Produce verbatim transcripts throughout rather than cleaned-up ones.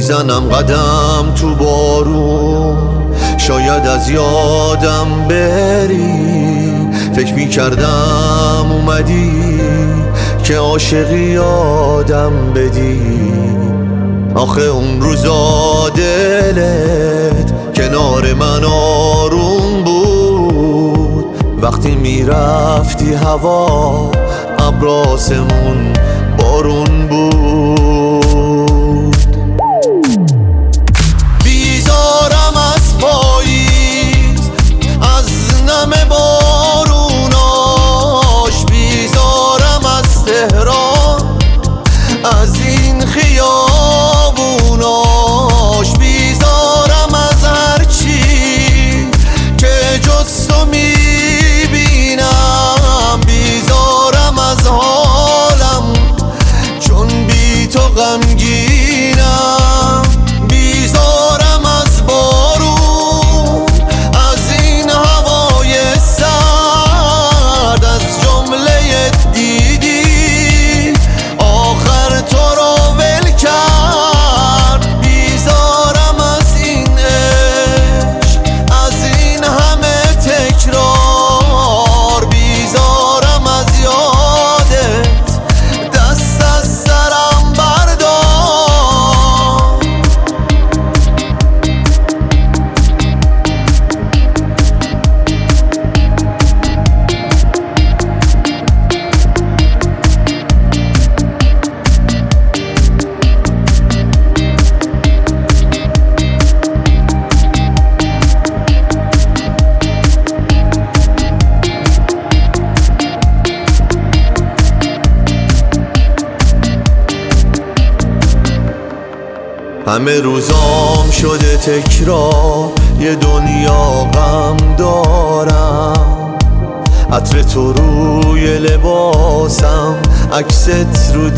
میزنم قدم تو بارون، شاید از یادم بری. فکر میکردم اومدی که عاشقی یادم بدی. آخه اون روزا دلت کنار من آروم بود، وقتی میرفتی هوا ابراسمون بارون بود. بیزارم از پاییز، از نم باروناش، بیزارم از تهران، از این خیابوناش، بیزارم از هرچی که جز تو میبینم، بیزارم از حالم چون بی تو غمگینم، بیزارم از بارون، از این هوای سرد، از جمله دیدی آخر تو رو ول کرد. بیزارم از این عشق، از این همه تکرار، بیزارم از یادت، دست از سرم بردار. همه روزام شده تکرار، یه دنیا غم دارم. عطر تو روی لباسم، عکست رو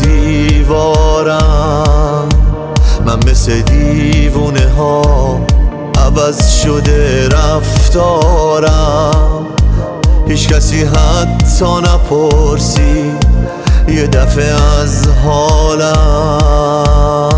دیوارم. من مثل دیوونه ها عوض شده رفتارم. هیچ کسی حتی نپرسید یه دفعه از حالم.